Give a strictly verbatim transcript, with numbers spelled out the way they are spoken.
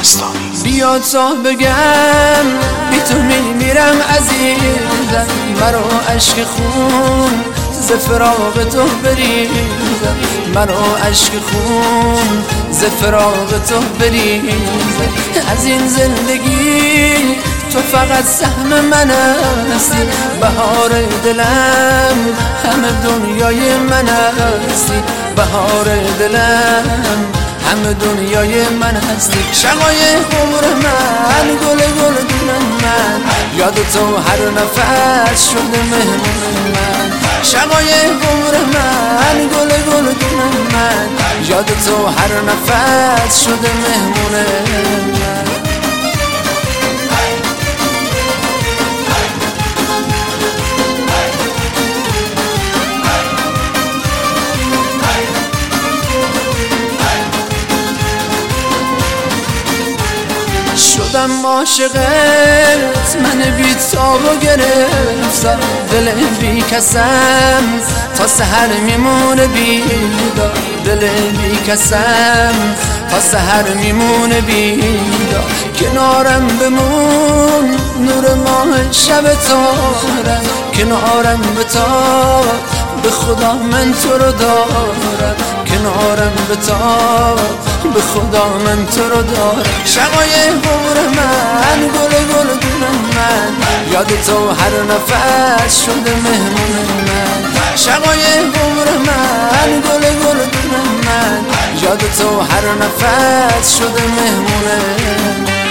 بیا تا بگم بی تو میمیرم عزیزم، مرا عشق خون ز فراق تو بریزم، مرا عشق خون ز فراق تو بریزم. از این زندگی تو فقط سهم من هستی، بهار دلم همه دنیای من هستی، بهار دلم همه دنیای من هستی. شقای عمر من، گل گل دل من، یاد تو هر نفس شده مهمون من. شقای عمر من، گل گل دل من، یاد تو هر نفس شده مهمون من. شدم عاشقت، من بی تاب گرفتم، دل بی کسم تا سحر میمونه بیدار، دل بی کسم تا سحر میمونه بیدار. کنارم بمون نور ماه شب تارم، کنارم بتاب به خدا من تو رو دارم، کنارم بتاب به خدا من تو رو دارم. شقای عمر من، گل گل دل من، یاد تو هر نفس شده مهمون من. شقای عمر من، گل گل دل من، یاد تو هر نفس شده مهمون من.